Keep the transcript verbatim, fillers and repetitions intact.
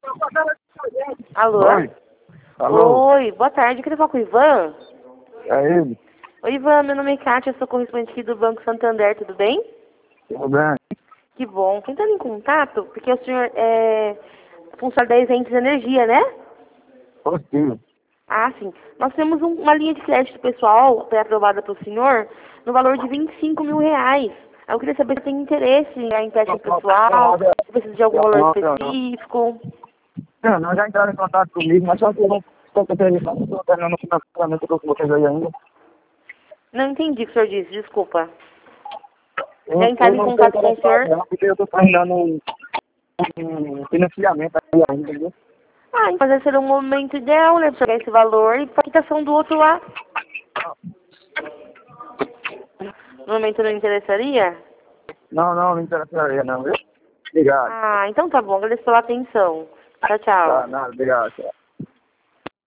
Alô? Oi. Alô? Oi, boa tarde. Queria falar com o Ivan? É ele? Oi, Ivan, meu nome é Kátia, eu sou correspondente aqui do Banco Santander, tudo bem? Tudo bem? Que bom. Quem tá em contato, porque o senhor é funcionário da Exentes Energia, né? Postinho. Ah, sim. Nós temos um- uma linha de crédito pessoal pré-aprovada para o senhor no valor de vinte e cinco mil reais. Eu queria saber se tem interesse em empréstimo pessoal, se precisa de algum valor específico. Não, não, já entraram em contato comigo, mas só que eu não estou terminando o financiamento com vocês aí ainda. Não entendi o que o senhor disse, desculpa. Eu, Já eu entraram em não estou contato com o interessado senhor? não, porque eu estou terminando um, um financiamento aí ainda, entendeu? Ah, então esse seria um momento ideal, né, para pegar esse valor e para a quitação do outro lá. No momento não interessaria? Não, não, não interessaria não, viu? Obrigado. Ah, então tá bom, agradeço pela atenção. Tchau, Tá, tchau. nada, obrigado. Tchau.